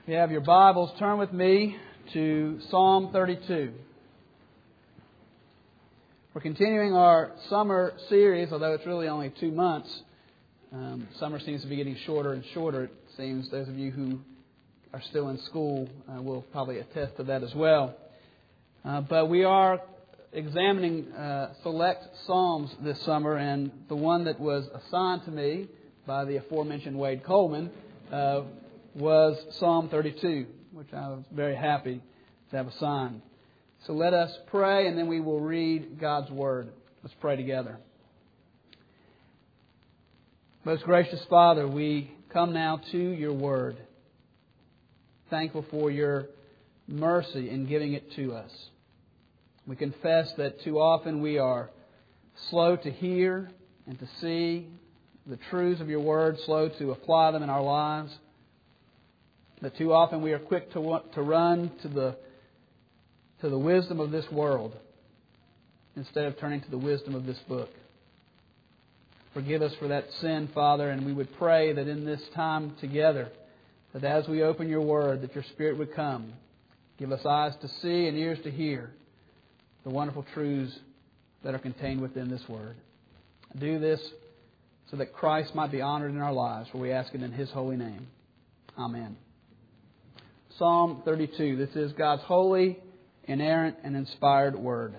If you have your Bibles, turn with me to Psalm 32. We're continuing our summer series, although it's really only 2 months. Summer seems to be getting shorter and shorter. It seems those of you who are still in school will probably attest to that as well. But we are examining select Psalms this summer, and the one that was assigned to me by the aforementioned Wade Coleman was Psalm 32, which I was very happy to have assigned. So let us pray, and then we will read God's Word. Let's pray together. Most gracious Father, we come now to your Word, thankful for your mercy in giving it to us. We confess that too often we are slow to hear and to see the truths of your Word, slow to apply them in our lives. That too often we are quick to run to the wisdom of this world instead of turning to the wisdom of this book. Forgive us for that sin, Father, and we would pray that in this time together, that as we open your Word, that your Spirit would come. Give us eyes to see and ears to hear the wonderful truths that are contained within this Word. Do this so that Christ might be honored in our lives, for we ask it in His holy name. Amen. Psalm 32. This is God's holy, inerrant, and inspired Word.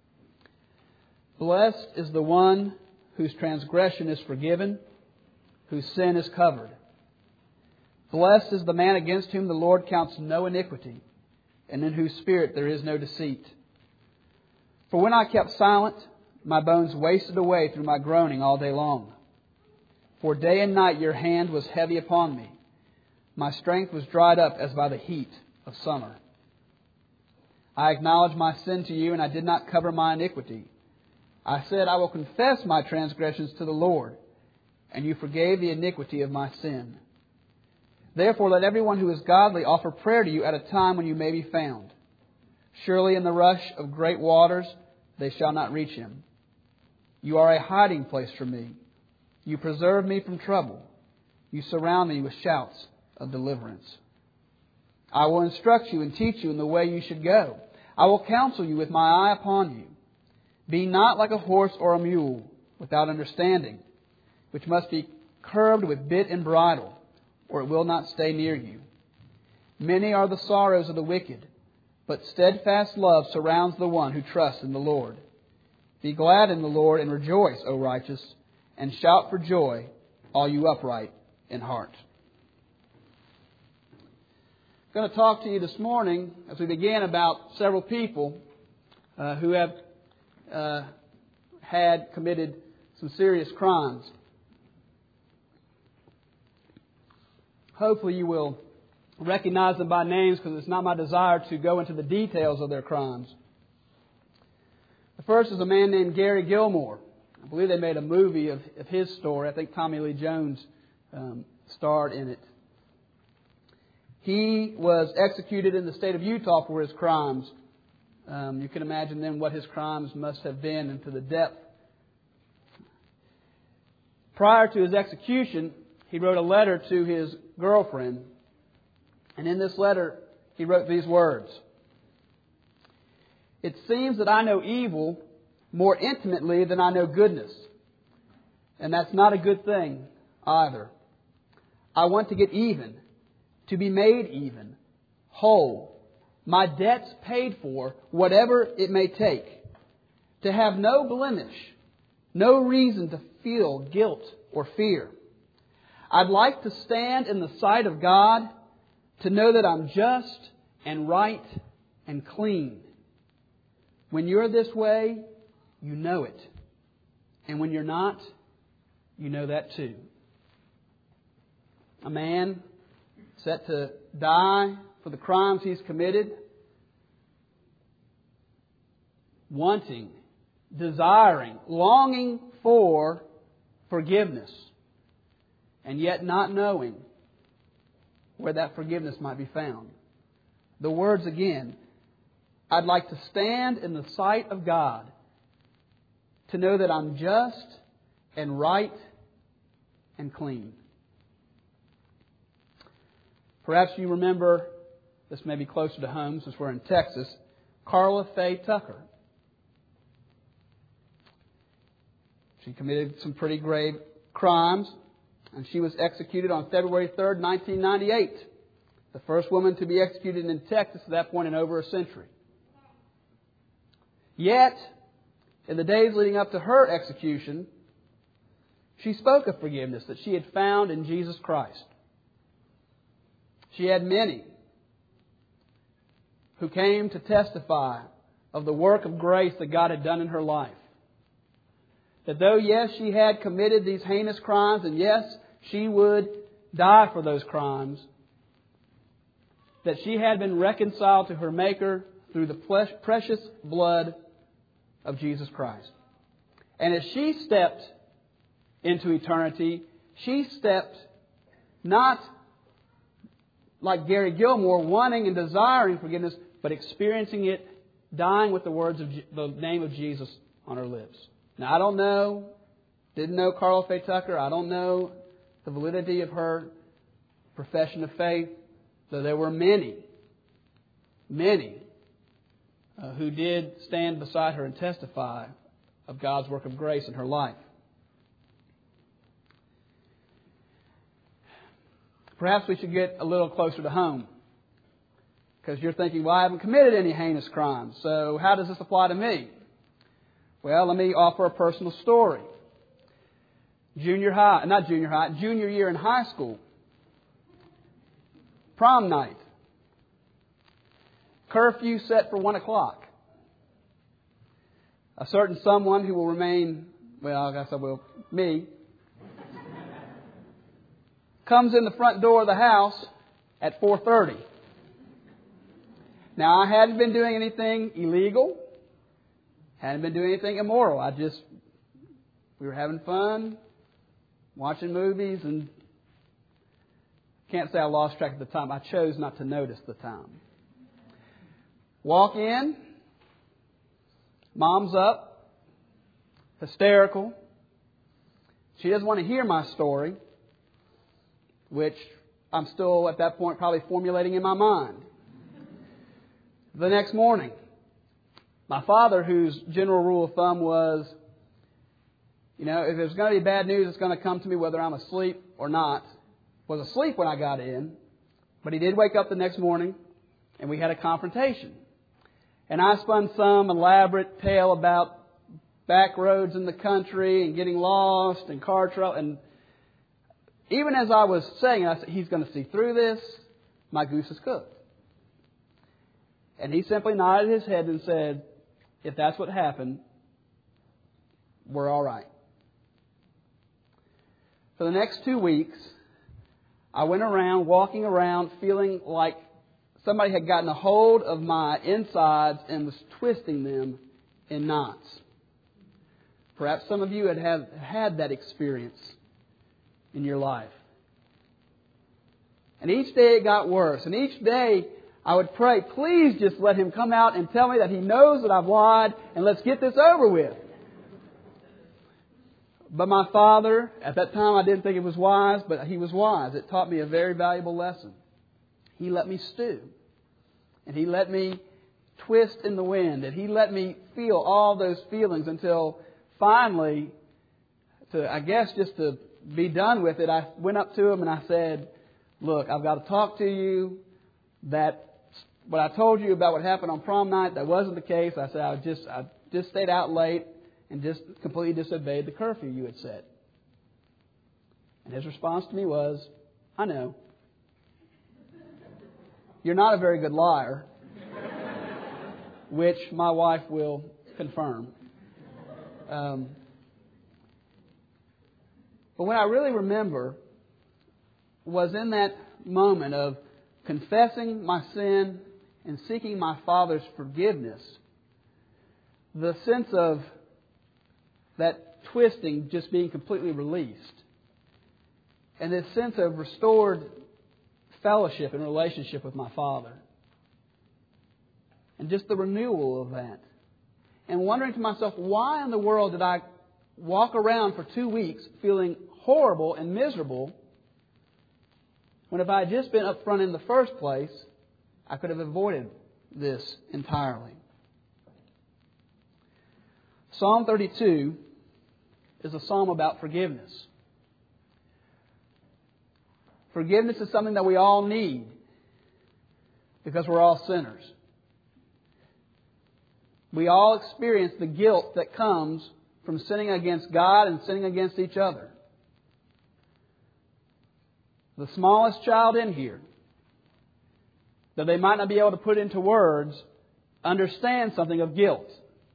Blessed is the one whose transgression is forgiven, whose sin is covered. Blessed is the man against whom the Lord counts no iniquity, and in whose spirit there is no deceit. For when I kept silent, my bones wasted away through my groaning all day long. For day and night your hand was heavy upon me. My strength was dried up as by the heat of summer. I acknowledged my sin to you, and I did not cover my iniquity. I said, I will confess my transgressions to the Lord, and you forgave the iniquity of my sin. Therefore, let everyone who is godly offer prayer to you at a time when you may be found. Surely in the rush of great waters they shall not reach him. You are a hiding place for me. You preserve me from trouble. You surround me with shouts of deliverance. I will instruct you and teach you in the way you should go. I will counsel you with my eye upon you. Be not like a horse or a mule without understanding, which must be curbed with bit and bridle, or it will not stay near you. Many are the sorrows of the wicked, but steadfast love surrounds the one who trusts in the Lord. Be glad in the Lord and rejoice, O righteous, and shout for joy, all you upright in heart. I'm going to talk to you this morning, as we begin, about several people who have had committed some serious crimes. Hopefully you will recognize them by names, because it's not my desire to go into the details of their crimes. The first is a man named Gary Gilmore. I believe they made a movie of his story. I think Tommy Lee Jones starred in it. He was executed in the state of Utah for his crimes. You can imagine then what his crimes must have been and to the depth. Prior to his execution, he wrote a letter to his girlfriend. And in this letter, he wrote these words. It seems that I know evil more intimately than I know goodness. And that's not a good thing either. I want to get even, to be made even, whole, my debts paid for, whatever it may take, to have no blemish, no reason to feel guilt or fear. I'd like to stand in the sight of God, to know that I'm just and right and clean. When you're this way, you know it. And when you're not, you know that too. A man set to die for the crimes he's committed, wanting, desiring, longing for forgiveness, and yet not knowing where that forgiveness might be found. The words again, I'd like to stand in the sight of God, to know that I'm just and right and clean. Perhaps you remember, this may be closer to home since we're in Texas, Carla Faye Tucker. She committed some pretty grave crimes, and she was executed on February 3rd, 1998. The first woman to be executed in Texas at that point in over a century. Yet, in the days leading up to her execution, she spoke of forgiveness that she had found in Jesus Christ. She had many who came to testify of the work of grace that God had done in her life. That though, yes, she had committed these heinous crimes, and yes, she would die for those crimes, that she had been reconciled to her Maker through the precious blood of Jesus Christ. And as she stepped into eternity, she stepped not like Gary Gilmore, wanting and desiring forgiveness, but experiencing it, dying with the words of the name of Jesus on her lips. Now, I don't know, didn't know Carla Faye Tucker. I don't know the validity of her profession of faith, though there were many who did stand beside her and testify of God's work of grace in her life. Perhaps we should get a little closer to home. Because you're thinking, well, I haven't committed any heinous crimes, so how does this apply to me? Well, let me offer a personal story. Junior year in high school. Prom night. Curfew set for 1 o'clock. A certain someone who will remain, well, I guess I will, me, comes in the front door of the house at 4:30. Now, I hadn't been doing anything illegal. Hadn't been doing anything immoral. We were having fun, watching movies, and can't say I lost track of the time. I chose not to notice the time. Walk in. Mom's up. Hysterical. She doesn't want to hear my story, which I'm still at that point probably formulating in my mind. The next morning, my father, whose general rule of thumb was, if there's going to be bad news, it's going to come to me whether I'm asleep or not, was asleep when I got in, but he did wake up the next morning, and we had a confrontation. And I spun some elaborate tale about back roads in the country and getting lost and car trouble. And even as I was saying, I said, he's going to see through this. My goose is cooked. And he simply nodded his head and said, if that's what happened, we're all right. For the next 2 weeks, I went around, walking around, feeling like somebody had gotten a hold of my insides and was twisting them in knots. Perhaps some of you have had that experience in your life. And each day it got worse. And each day I would pray, please just let him come out and tell me that he knows that I've lied and let's get this over with. But my father, at that time I didn't think it was wise, but he was wise. It taught me a very valuable lesson. He let me stew. And he let me twist in the wind. And he let me feel all those feelings until finally, just to be done with it, I went up to him and I said, look, I've got to talk to you. That what I told you about what happened on prom night, that wasn't the case. I said, I just stayed out late and just completely disobeyed the curfew you had set. And his response to me was, I know. You're not a very good liar, which my wife will confirm. But what I really remember was in that moment of confessing my sin and seeking my Father's forgiveness, the sense of that twisting just being completely released. And this sense of restored fellowship and relationship with my Father. And just the renewal of that. And wondering to myself, why in the world did I walk around for 2 weeks feeling horrible and miserable when if I had just been up front in the first place, I could have avoided this entirely. Psalm 32 is a psalm about forgiveness. Forgiveness is something that we all need because we're all sinners. We all experience the guilt that comes from sinning against God and sinning against each other. The smallest child in here, though they might not be able to put into words, understands something of guilt.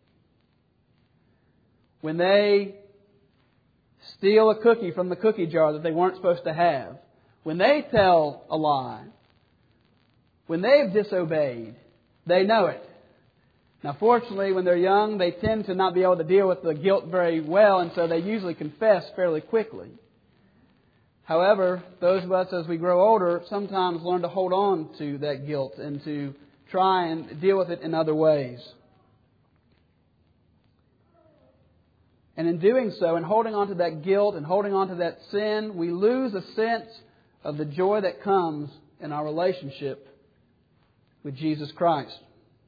When they steal a cookie from the cookie jar that they weren't supposed to have, when they tell a lie, when they've disobeyed, they know it. Now, fortunately, when they're young, they tend to not be able to deal with the guilt very well, and so they usually confess fairly quickly. However, those of us as we grow older sometimes learn to hold on to that guilt and to try and deal with it in other ways. And in doing so, and holding on to that guilt and holding on to that sin, we lose a sense of the joy that comes in our relationship with Jesus Christ.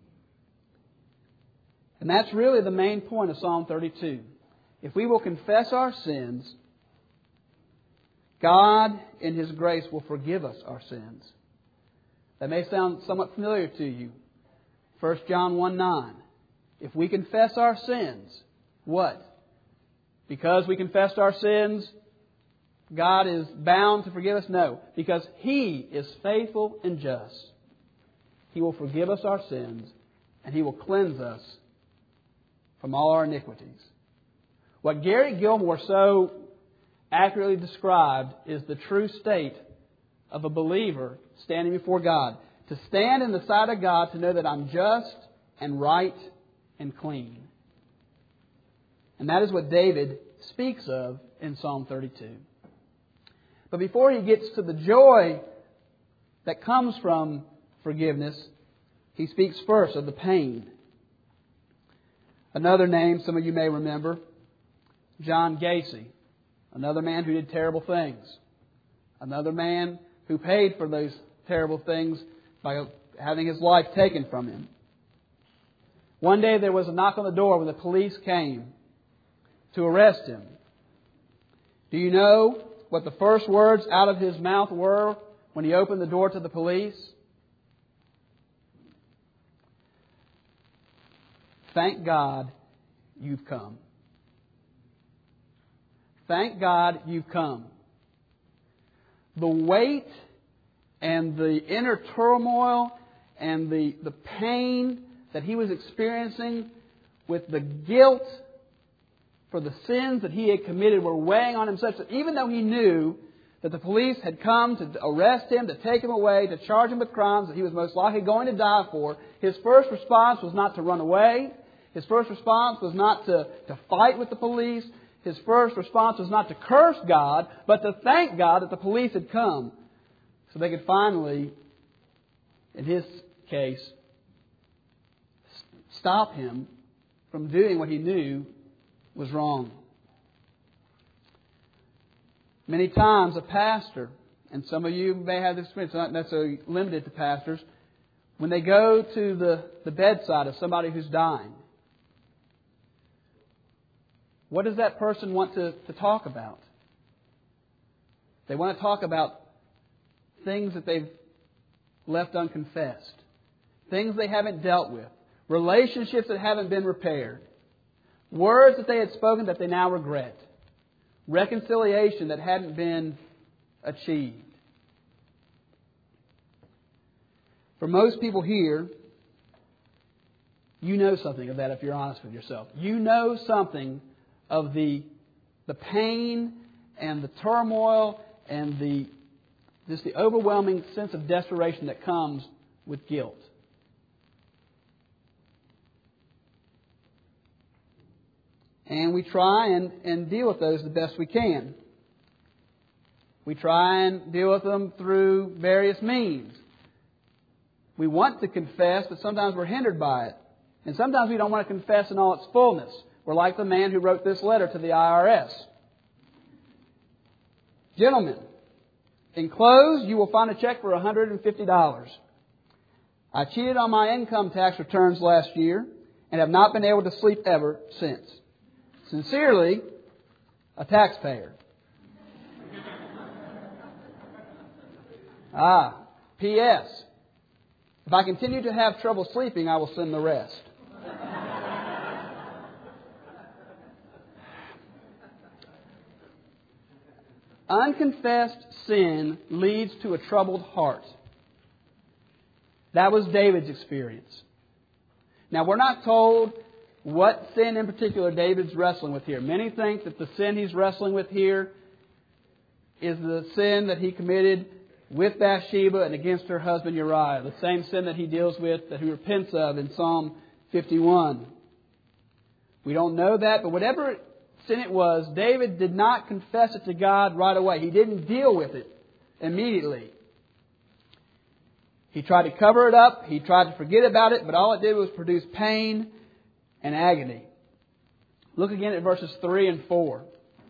And that's really the main point of Psalm 32. If we will confess our sins, God, in His grace, will forgive us our sins. That may sound somewhat familiar to you. 1 John 1:9. If we confess our sins, what? Because we confessed our sins, God is bound to forgive us? No. Because He is faithful and just. He will forgive us our sins, and He will cleanse us from all our iniquities. What Gary Gilmore so accurately described is the true state of a believer standing before God. To stand in the sight of God, to know that I'm just and right and clean. And that is what David speaks of in Psalm 32. But before he gets to the joy that comes from forgiveness, he speaks first of the pain. Another name some of you may remember, John Gacy. Another man who did terrible things. Another man who paid for those terrible things by having his life taken from him. One day there was a knock on the door when the police came to arrest him. Do you know what the first words out of his mouth were when he opened the door to the police? Thank God you've come. Thank God you've come. The weight and the inner turmoil and the pain that he was experiencing with the guilt for the sins that he had committed were weighing on him such that even though he knew that the police had come to arrest him, to take him away, to charge him with crimes that he was most likely going to die for, his first response was not to run away. His first response was not to fight with the police. His first response was not to curse God, but to thank God that the police had come so they could finally, in his case, stop him from doing what he knew was wrong. Many times a pastor, and some of you may have this experience, not necessarily limited to pastors, when they go to the bedside of somebody who's dying, what does that person want to talk about? They want to talk about things that they've left unconfessed, things they haven't dealt with, relationships that haven't been repaired, words that they had spoken that they now regret, reconciliation that hadn't been achieved. For most people here, you know something of that if you're honest with yourself. You know something of the pain and the turmoil and just the overwhelming sense of desperation that comes with guilt. And we try and deal with those the best we can. We try and deal with them through various means. We want to confess, but sometimes we're hindered by it. And sometimes we don't want to confess in all its fullness. We're like the man who wrote this letter to the IRS. Gentlemen, Enclosed, you will find a check for $150. I cheated on my income tax returns last year and have not been able to sleep ever since. Sincerely, a taxpayer. P.S. If I continue to have trouble sleeping, I will send the rest. Unconfessed sin leads to a troubled heart. That was David's experience. Now, we're not told what sin in particular David's wrestling with here. Many think that the sin he's wrestling with here is the sin that he committed with Bathsheba and against her husband Uriah. The same sin that he deals with, that he repents of in Psalm 51. We don't know that, but whatever sin it was, David did not confess it to God right away. He didn't deal with it immediately. He tried to cover it up. He tried to forget about it, but all it did was produce pain and agony. Look again at verses 3 and 4.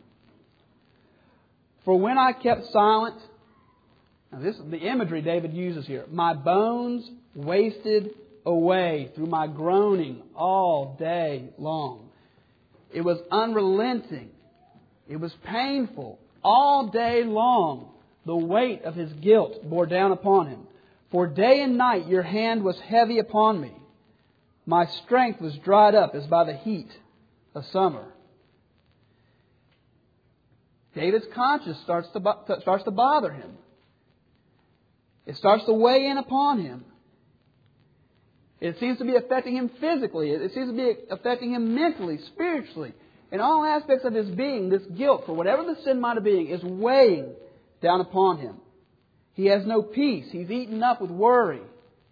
For when I kept silent, now this is the imagery David uses here. My bones wasted away through my groaning all day long. It was unrelenting. It was painful. All day long, the weight of his guilt bore down upon him. For day and night your hand was heavy upon me. My strength was dried up as by the heat of summer. David's conscience starts to bother him. It starts to weigh in upon him. It seems to be affecting him physically. It seems to be affecting him mentally, spiritually. In all aspects of his being, this guilt, for whatever the sin might have been, is weighing down upon him. He has no peace. He's eaten up with worry.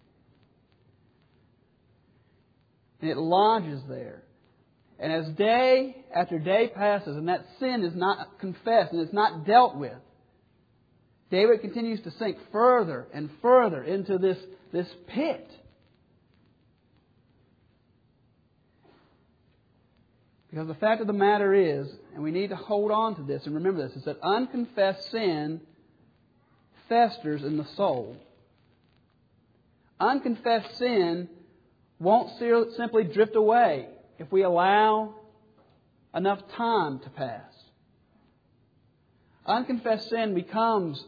And it lodges there. And as day after day passes and that sin is not confessed and it's not dealt with, David continues to sink further and further into this pit. Because the fact of the matter is, and we need to hold on to this and remember this, is that unconfessed sin festers in the soul. Unconfessed sin won't simply drift away if we allow enough time to pass. Unconfessed sin becomes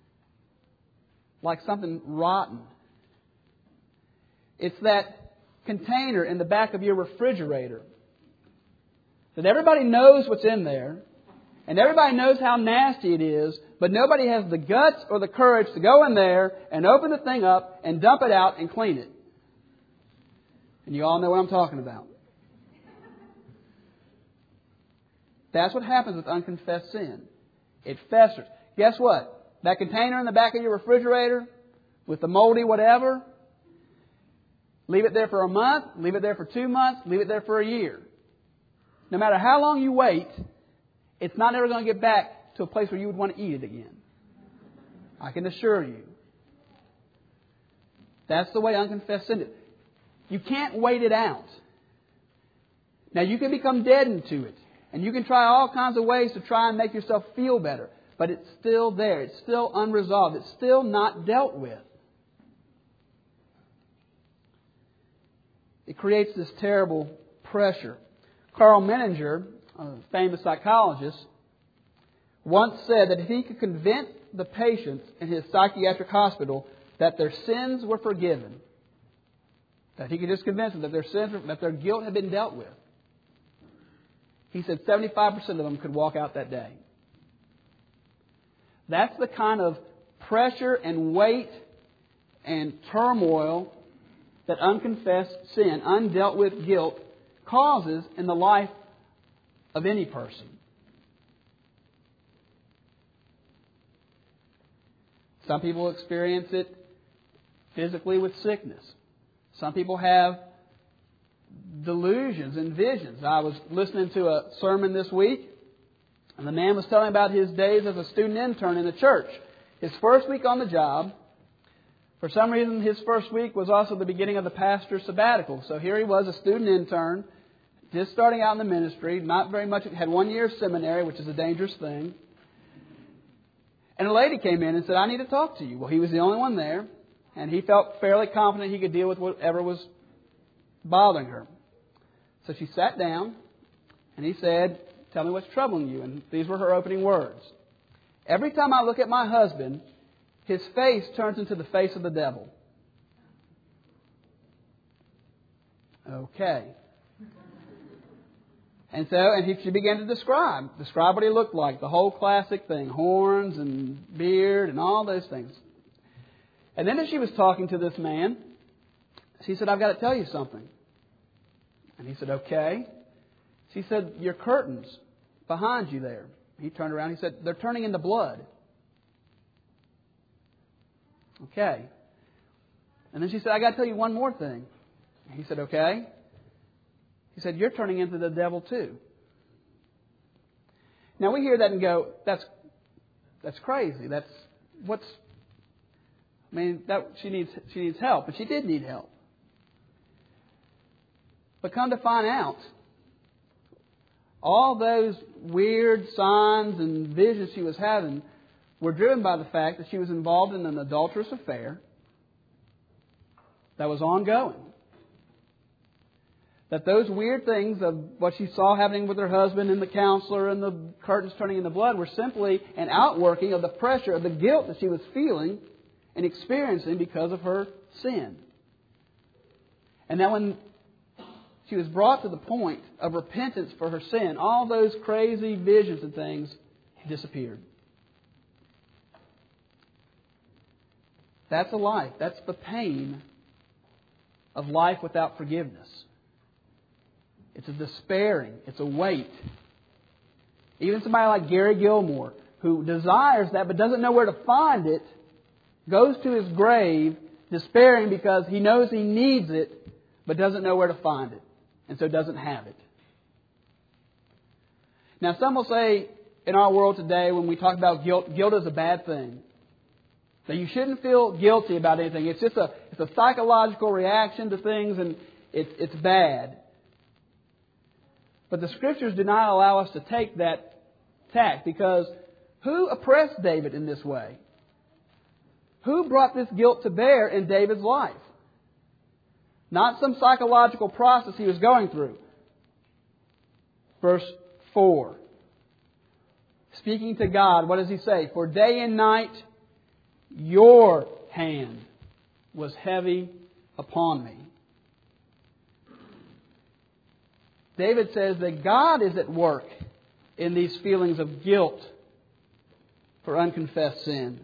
like something rotten. It's that container in the back of your refrigerator that everybody knows what's in there, and everybody knows how nasty it is, but nobody has the guts or the courage to go in there and open the thing up and dump it out and clean it. And you all know what I'm talking about. That's what happens with unconfessed sin. It festers. Guess what? That container in the back of your refrigerator with the moldy whatever, leave it there for a month, leave it there for 2 months, leave it there for a year. No matter how long you wait, it's not ever going to get back to a place where you would want to eat it again. I can assure you. That's the way unconfessed sin is. You can't wait it out. Now, you can become deadened to it. And you can try all kinds of ways to try and make yourself feel better. But it's still there. It's still unresolved. It's still not dealt with. It creates this terrible pressure. Carl Menninger, a famous psychologist, once said that if he could convince the patients in his psychiatric hospital that their sins were forgiven, that he could just convince them that their sins, that their guilt had been dealt with, he said 75% of them could walk out that day. That's the kind of pressure and weight and turmoil that unconfessed sin, undealt with guilt, causes in the life of any person. Some people experience it physically with sickness. Some people have delusions and visions. I was listening to a sermon this week, and the man was telling about his days as a student intern in the church. His first week on the job, for some reason his first week was also the beginning of the pastor's sabbatical. So here he was, a student intern, just starting out in the ministry, not very much, had 1 year of seminary, which is a dangerous thing. And a lady came in and said, I need to talk to you. Well, he was the only one there, and he felt fairly confident he could deal with whatever was bothering her. So she sat down, and he said, tell me what's troubling you. And these were her opening words. Every time I look at my husband, his face turns into the face of the devil. Okay. And she began to describe what he looked like, the whole classic thing, horns and beard and all those things. And then as she was talking to this man, she said, I've got to tell you something. And he said, okay. She said, your curtains behind you there. He turned around and he said, they're turning into blood. Okay. And then she said, I got to tell you one more thing. He said, okay. He said, you're turning into the devil too. Now we hear that and go, that's crazy. She needs help. And she did need help. But come to find out, all those weird signs and visions she was having were driven by the fact that she was involved in an adulterous affair that was ongoing. That those weird things of what she saw happening with her husband and the counselor and the curtains turning into blood were simply an outworking of the pressure, of the guilt that she was feeling and experiencing because of her sin. And that when she was brought to the point of repentance for her sin, all those crazy visions and things disappeared. That's a life. That's the pain of life without forgiveness. It's a despairing. It's a weight. Even somebody like Gary Gilmore, who desires that but doesn't know where to find it, goes to his grave despairing because he knows he needs it but doesn't know where to find it, and so doesn't have it. Now, some will say in our world today, when we talk about guilt, guilt is a bad thing. That you shouldn't feel guilty about anything. It's just a psychological reaction to things, and it's bad. But the Scriptures do not allow us to take that tack, because who oppressed David in this way? Who brought this guilt to bear in David's life? Not some psychological process he was going through. Verse 4. Speaking to God, what does he say? For day and night your hand was heavy upon me. David says that God is at work in these feelings of guilt for unconfessed sin.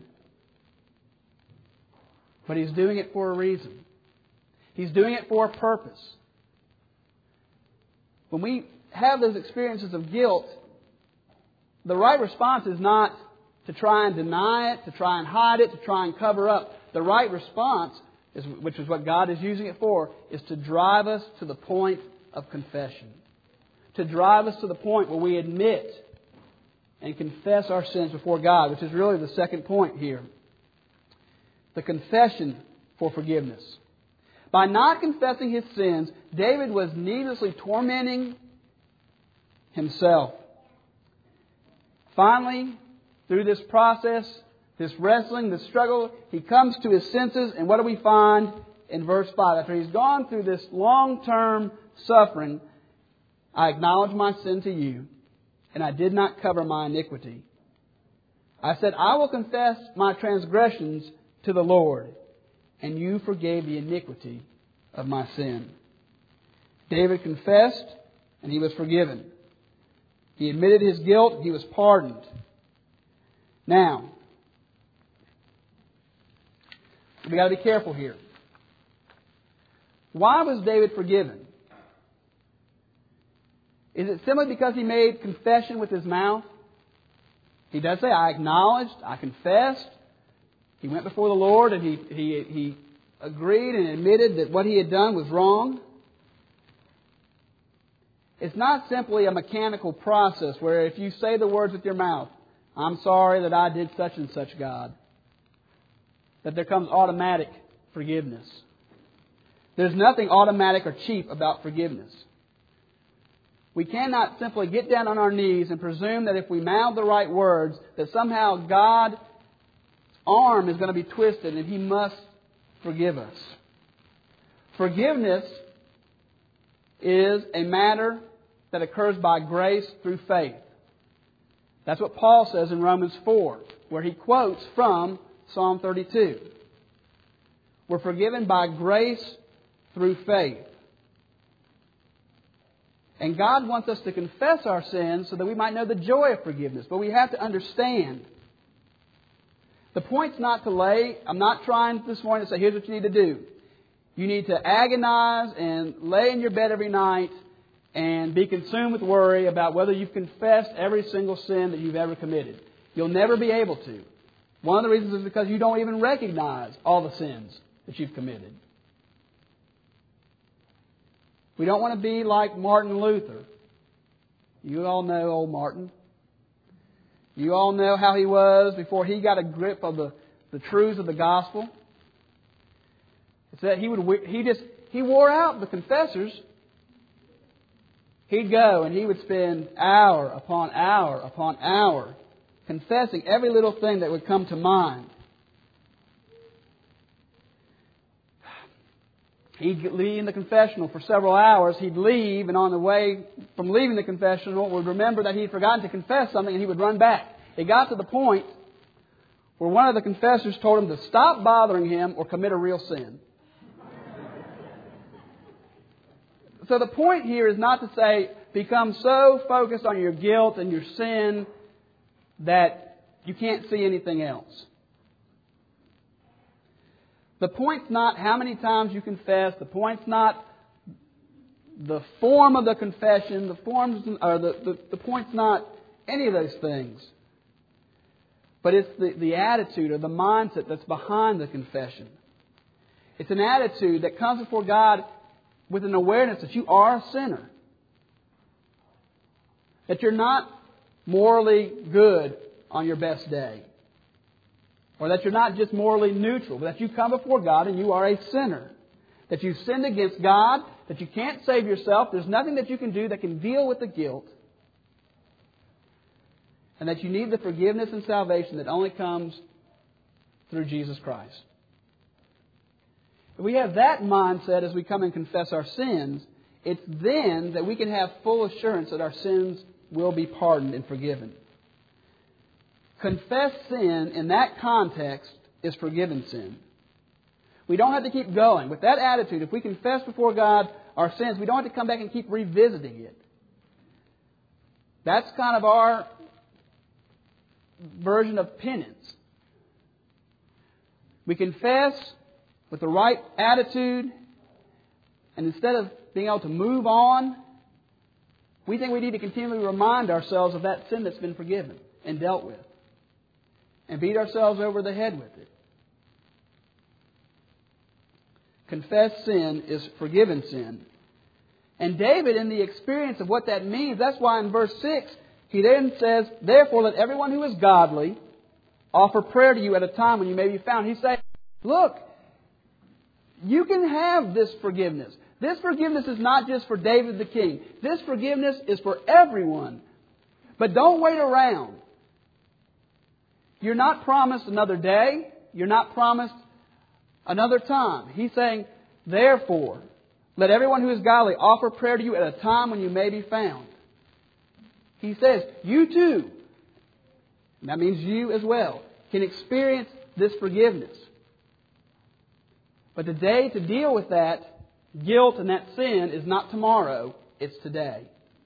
But He's doing it for a reason. He's doing it for a purpose. When we have those experiences of guilt, the right response is not to try and deny it, to try and hide it, to try and cover up. The right response, which is what God is using it for, is to drive us to the point of confession. To drive us to the point where we admit and confess our sins before God, which is really the second point here. The confession for forgiveness. By not confessing his sins, David was needlessly tormenting himself. Finally, through this process, this wrestling, this struggle, he comes to his senses, and what do we find in verse 5? After he's gone through this long-term suffering, I acknowledge my sin to you, and I did not cover my iniquity. I said, I will confess my transgressions to the Lord, and you forgave the iniquity of my sin. David confessed, and he was forgiven. He admitted his guilt, he was pardoned. Now, we got to be careful here. Why was David forgiven? Is it simply because he made confession with his mouth? He does say, I acknowledged, I confessed. He went before the Lord and he agreed and admitted that what he had done was wrong. It's not simply a mechanical process where if you say the words with your mouth, I'm sorry that I did such and such, God, that there comes automatic forgiveness. There's nothing automatic or cheap about forgiveness. We cannot simply get down on our knees and presume that if we mouth the right words, that somehow God arm is going to be twisted and He must forgive us. Forgiveness is a matter that occurs by grace through faith. That's what Paul says in Romans 4, where he quotes from Psalm 32. We're forgiven by grace through faith. And God wants us to confess our sins so that we might know the joy of forgiveness. But we have to understand. The point's not to I'm not trying this morning to say, here's what you need to do. You need to agonize and lay in your bed every night and be consumed with worry about whether you've confessed every single sin that you've ever committed. You'll never be able to. One of the reasons is because you don't even recognize all the sins that you've committed. We don't want to be like Martin Luther. You all know old Martin. You all know how he was before he got a grip of the truths of the gospel. It's that he wore out the confessors. He'd go and he would spend hour upon hour upon hour confessing every little thing that would come to mind. He'd leave in the confessional for several hours. He'd leave, and on the way from leaving the confessional, would remember that he'd forgotten to confess something, and he would run back. It got to the point where one of the confessors told him to stop bothering him or commit a real sin. So the point here is not to say become so focused on your guilt and your sin that you can't see anything else. The point's not how many times you confess. The point's not the form of the confession. The point's not any of those things. But it's the attitude or the mindset that's behind the confession. It's an attitude that comes before God with an awareness that you are a sinner. That you're not morally good on your best day. Or that you're not just morally neutral, but that you come before God and you are a sinner. That you've sinned against God, that you can't save yourself, there's nothing that you can do that can deal with the guilt. And that you need the forgiveness and salvation that only comes through Jesus Christ. If we have that mindset as we come and confess our sins, it's then that we can have full assurance that our sins will be pardoned and forgiven. Confessed sin in that context is forgiven sin. We don't have to keep going. With that attitude, if we confess before God our sins, we don't have to come back and keep revisiting it. That's kind of our version of penance. We confess with the right attitude, and instead of being able to move on, we think we need to continually remind ourselves of that sin that's been forgiven and dealt with, and beat ourselves over the head with it. Confessed sin is forgiven sin. And David, in the experience of what that means, that's why in verse 6, he then says, "Therefore let everyone who is godly offer prayer to you at a time when you may be found." He's saying, look, you can have this forgiveness. This forgiveness is not just for David the king. This forgiveness is for everyone. But don't wait around. You're not promised another day. You're not promised another time. He's saying, therefore, let everyone who is godly offer prayer to you at a time when you may be found. He says, you too, and that means you as well, can experience this forgiveness. But the day to deal with that guilt and that sin is not tomorrow, it's today.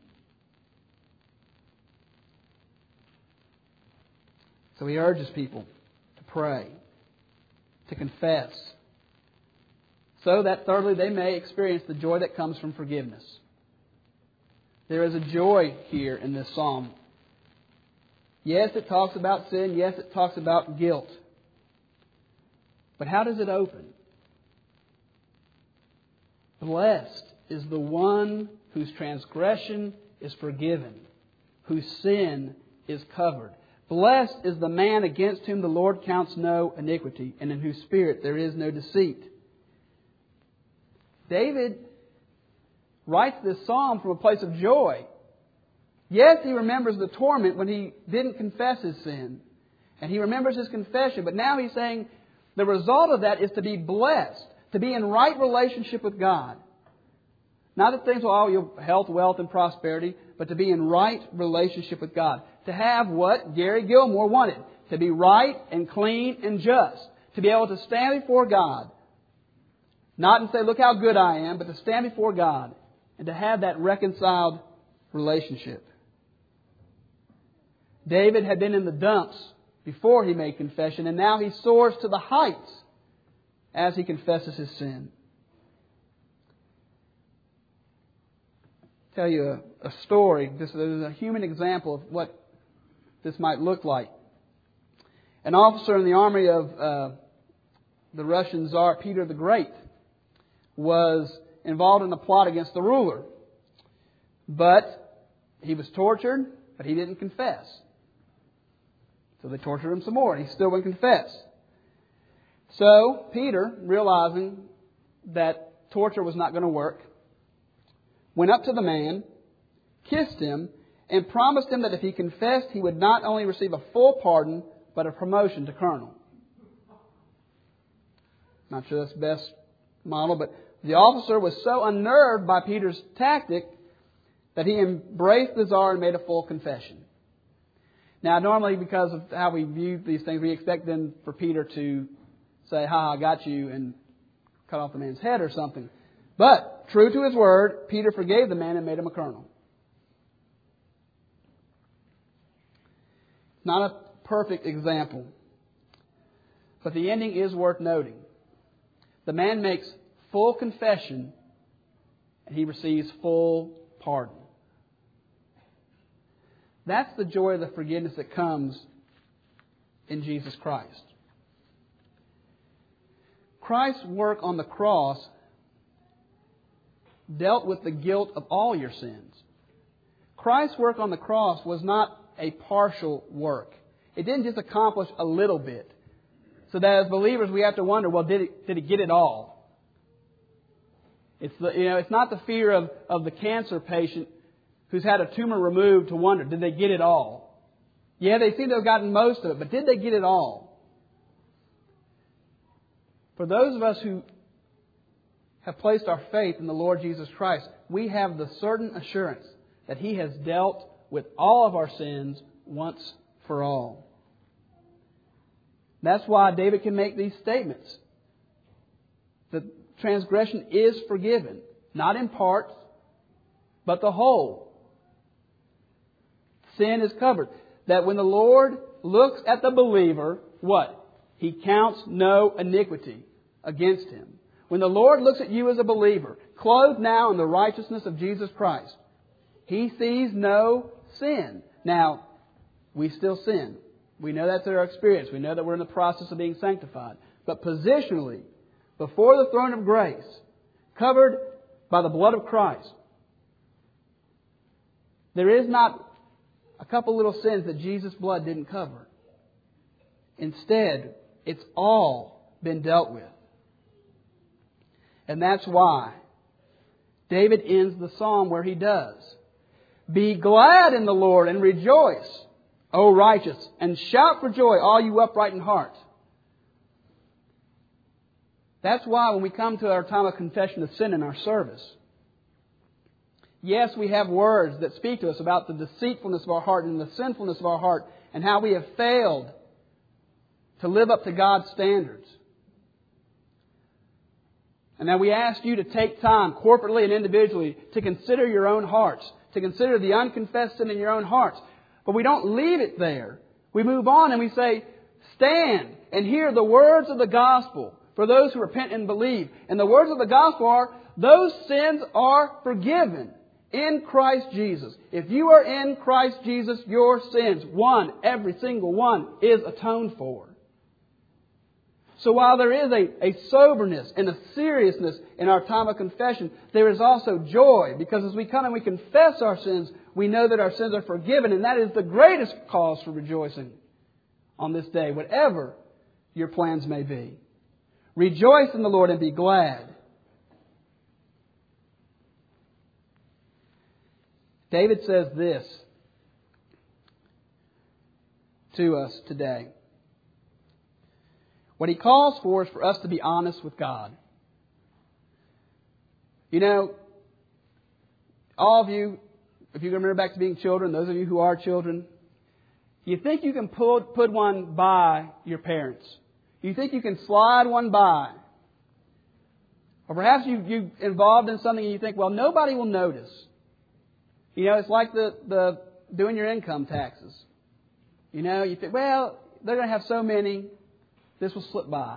So he urges people to pray, to confess, so that thirdly they may experience the joy that comes from forgiveness. There is a joy here in this psalm. Yes, it talks about sin. Yes, it talks about guilt. But how does it open? Blessed is the one whose transgression is forgiven, whose sin is covered. Blessed is the man against whom the Lord counts no iniquity, and in whose spirit there is no deceit. David writes this psalm from a place of joy. Yes, he remembers the torment when he didn't confess his sin. And he remembers his confession. But now he's saying the result of that is to be blessed, to be in right relationship with God. Not that things will all your health, wealth, and prosperity, but to be in right relationship with God. To have what Gary Gilmore wanted. To be right and clean and just. To be able to stand before God. Not and say, look how good I am, but to stand before God and to have that reconciled relationship. David had been in the dumps before he made confession, and now he soars to the heights as he confesses his sin. I'll tell you a story. This is a human example of what this might look like. An officer in the army of the Russian Tsar Peter the Great was involved in a plot against the ruler. But he was tortured, but he didn't confess. So they tortured him some more, and he still wouldn't confess. So Peter, realizing that torture was not going to work, went up to the man, kissed him, and promised him that if he confessed, he would not only receive a full pardon, but a promotion to colonel. Not sure that's the best model, but the officer was so unnerved by Peter's tactic that he embraced the Tsar and made a full confession. Now, normally, because of how we view these things, we expect then for Peter to say, "Ha, I got you," and cut off the man's head or something. But, true to his word, Peter forgave the man and made him a colonel. Not a perfect example, but the ending is worth noting. The man makes full confession, and he receives full pardon. That's the joy of the forgiveness that comes in Jesus Christ. Christ's work on the cross dealt with the guilt of all your sins. Christ's work on the cross was not a partial work. It didn't just accomplish a little bit. So that as believers we have to wonder, well, did it get it all? It's not the fear of the cancer patient who's had a tumor removed to wonder, did they get it all? Yeah, they seem to have gotten most of it, but did they get it all? For those of us who have placed our faith in the Lord Jesus Christ, we have the certain assurance that He has dealt with all of our sins once for all. That's why David can make these statements. The transgression is forgiven, not in part, but the whole. Sin is covered. That when the Lord looks at the believer, what? He counts no iniquity against him. When the Lord looks at you as a believer, clothed now in the righteousness of Jesus Christ, He sees no sin. Now, we still sin. We know that's our experience. We know that we're in the process of being sanctified. But positionally, before the throne of grace, covered by the blood of Christ, there is not a couple little sins that Jesus' blood didn't cover. Instead, it's all been dealt with. And that's why David ends the psalm where he does. Be glad in the Lord and rejoice, O righteous, and shout for joy, all you upright in heart. That's why when we come to our time of confession of sin in our service, yes, we have words that speak to us about the deceitfulness of our heart and the sinfulness of our heart and how we have failed to live up to God's standards. And now we ask you to take time, corporately and individually, to consider your own hearts, to consider the unconfessed sin in your own hearts. But we don't leave it there. We move on and we say, stand and hear the words of the gospel for those who repent and believe. And the words of the gospel are, those sins are forgiven in Christ Jesus. If you are in Christ Jesus, your sins, every single one, is atoned for. So while there is a soberness and a seriousness in our time of confession, there is also joy, because as we come and we confess our sins, we know that our sins are forgiven, and that is the greatest cause for rejoicing on this day, whatever your plans may be. Rejoice in the Lord and be glad. David says this to us today. What He calls for is for us to be honest with God. You know, all of you, if you remember back to being children, those of you who are children, you think you can put one by your parents. You think you can slide one by. Or perhaps you're involved in something and you think, well, nobody will notice. You know, it's like the doing your income taxes. You know, you think, well, they're going to have so many, this will slip by.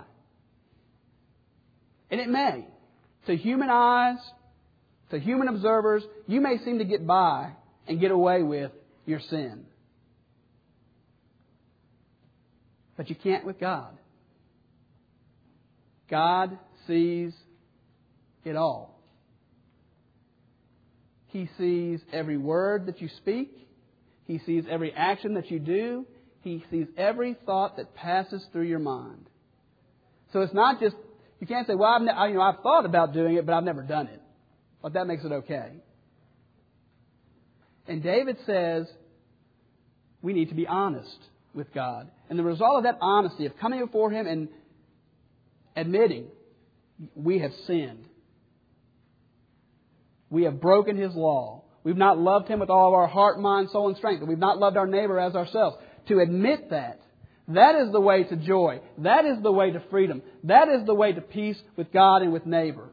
And it may. To human eyes, to human observers, you may seem to get by and get away with your sin. But you can't with God. God sees it all. He sees every word that you speak. He sees every action that you do. He sees every thought that passes through your mind. So it's not just, you can't say, well, I've thought about doing it, but I've never done it. But that makes it okay. And David says we need to be honest with God. And the result of that honesty, of coming before Him and admitting we have sinned. We have broken His law. We've not loved Him with all of our heart, mind, soul, and strength. And we've not loved our neighbor as ourselves. To admit that, that is the way to joy. That is the way to freedom. That is the way to peace with God and with neighbor.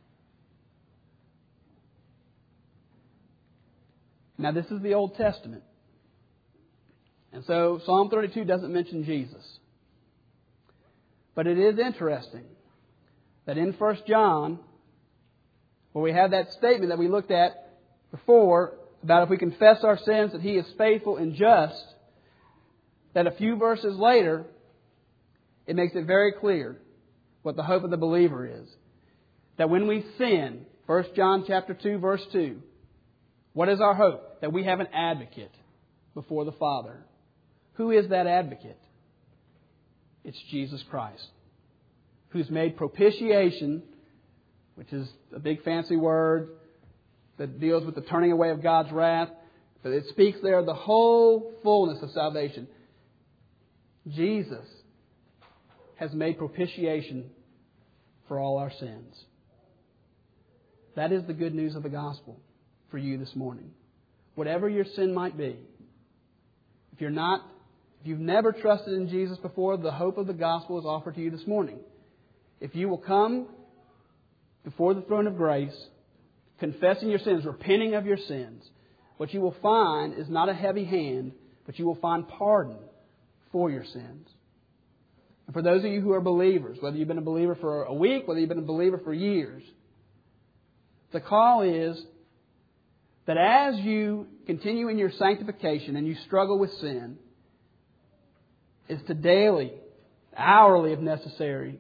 Now, this is the Old Testament. And so Psalm 32 doesn't mention Jesus. But it is interesting that in 1 John, where we have that statement that we looked at before about if we confess our sins that He is faithful and just, that a few verses later, it makes it very clear what the hope of the believer is. That when we sin, 1 John chapter 2, verse 2, what is our hope? That we have an advocate before the Father. Who is that advocate? It's Jesus Christ, who's made propitiation, which is a big fancy word that deals with the turning away of God's wrath. But it speaks there of the whole fullness of salvation. Jesus has made propitiation for all our sins. That is the good news of the gospel for you this morning. Whatever your sin might be, if you've never trusted in Jesus before, the hope of the gospel is offered to you this morning. If you will come before the throne of grace, confessing your sins, repenting of your sins, what you will find is not a heavy hand, but you will find pardon for your sins. And for those of you who are believers, whether you've been a believer for a week, whether you've been a believer for years, the call is that as you continue in your sanctification and you struggle with sin, is to daily, hourly if necessary,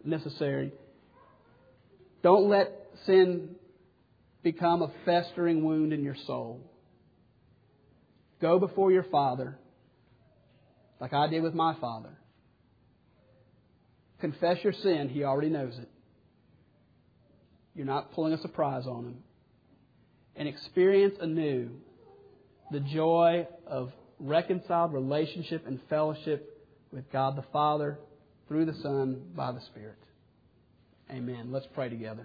don't let sin become a festering wound in your soul. Go before your Father, like I did with my father. Confess your sin. He already knows it. You're not pulling a surprise on Him. And experience anew the joy of reconciled relationship and fellowship with God the Father through the Son by the Spirit. Amen. Let's pray together.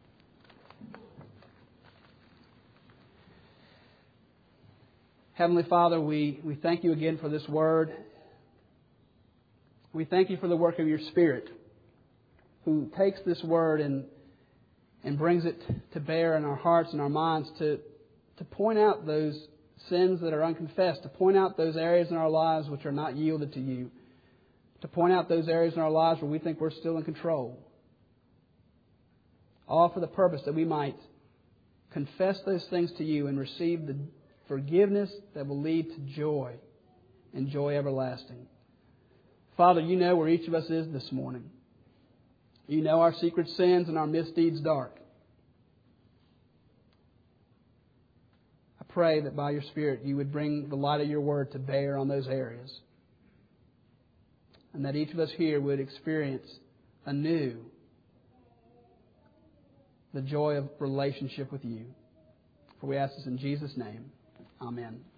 Heavenly Father, we thank You again for this Word. We thank You for the work of Your Spirit, who takes this Word and brings it to bear in our hearts and our minds to point out those sins that are unconfessed, to point out those areas in our lives which are not yielded to You, to point out those areas in our lives where we think we're still in control. All for the purpose that we might confess those things to You and receive the forgiveness that will lead to joy and joy everlasting. Father, You know where each of us is this morning. You know our secret sins and our misdeeds dark. I pray that by Your Spirit You would bring the light of Your Word to bear on those areas. And that each of us here would experience anew the joy of relationship with You. For we ask this in Jesus' name. Amen.